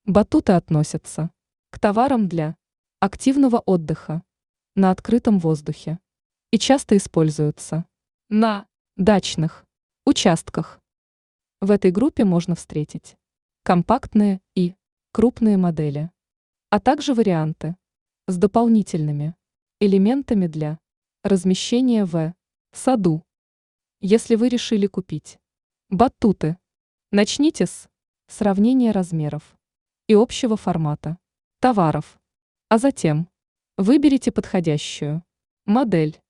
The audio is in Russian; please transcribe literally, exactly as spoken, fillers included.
Батуты относятся к товарам для активного отдыха на открытом воздухе и часто используются на дачных участках. В этой группе можно встретить компактные и крупные модели, а также варианты с дополнительными элементами для размещения в саду. Если вы решили купить батуты, начните с сравнения размеров и общего формата товаров, а затем выберите подходящую модель.